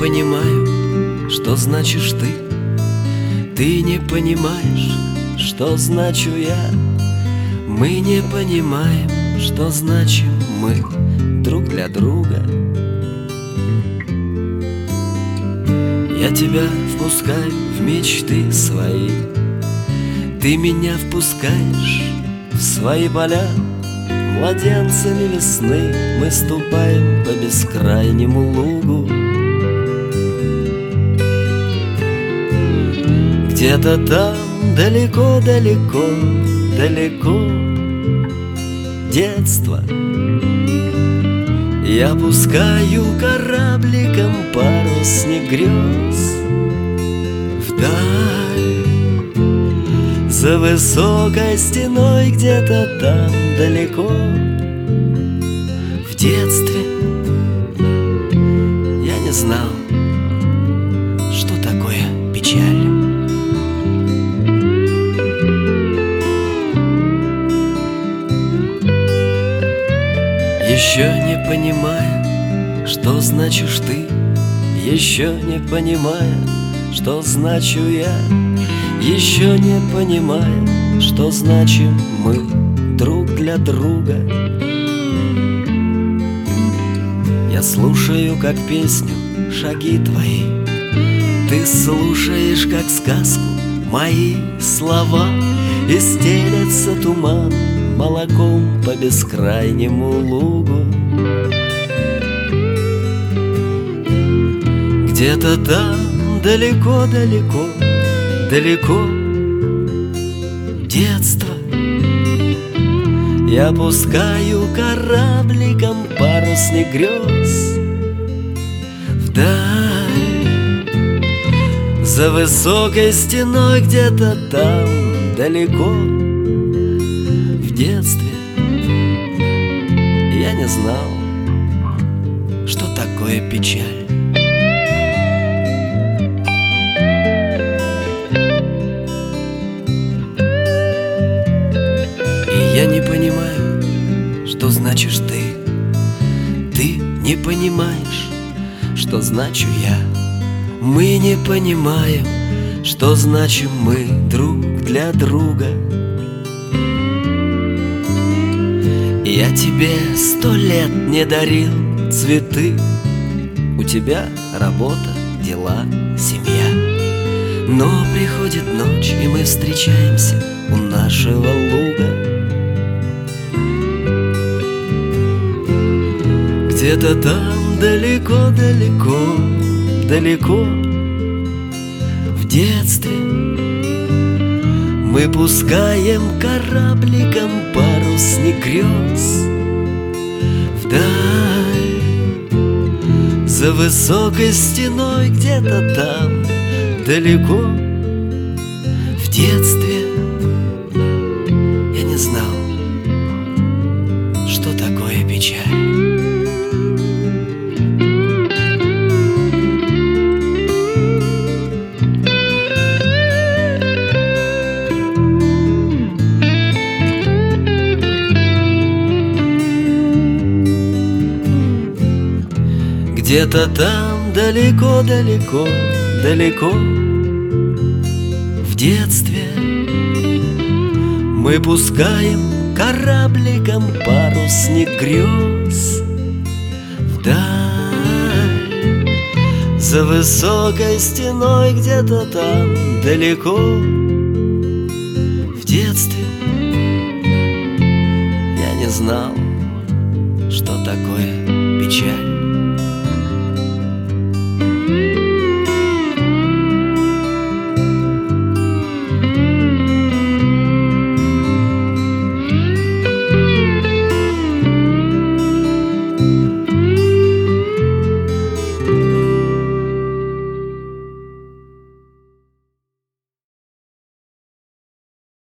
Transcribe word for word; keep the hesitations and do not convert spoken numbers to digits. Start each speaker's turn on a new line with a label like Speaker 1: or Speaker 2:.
Speaker 1: понимаю, что значишь ты. Ты не понимаешь, что значу я. Мы не понимаем, что значим мы друг для друга. Я тебя впускаю в мечты свои, ты меня впускаешь в свои поля. Младенцами весны мы ступаем по бескрайнему лугу. Где-то там далеко-далеко, далеко детство. Я пускаю корабликом парусник грез вдаль. За высокой стеной где-то там далеко. В детстве я не знал, что такое печаль. Еще не понимая, что значишь ты, еще не понимая, что значу я, еще не понимая, что значим мы друг для друга. Я слушаю, как песню, шаги твои, ты слушаешь, как сказку, мои слова. И стелется туман молоком по бескрайнему лугу. Где-то там далеко-далеко, далеко детство. Я пускаю корабликом парусник грез вдаль. За высокой стеной где-то там далеко. В детстве я не знал, что такое печаль. Я не понимаю, что значишь ты. Ты не понимаешь, что значу я. Мы не понимаем, что значим мы друг для друга. Я тебе сто лет не дарил цветы. У тебя работа, дела, семья. Но приходит ночь, и мы встречаемся у нашего луга. Где-то там далеко-далеко, далеко в детстве мы пускаем корабликом парусник грез вдаль. За высокой стеной где-то там далеко. В детстве я не знал, что такое печаль. Где-то там далеко-далеко, далеко в детстве мы пускаем корабликом парусник грез вдаль. За высокой стеной где-то там далеко. В детстве я не знал, что такое печаль.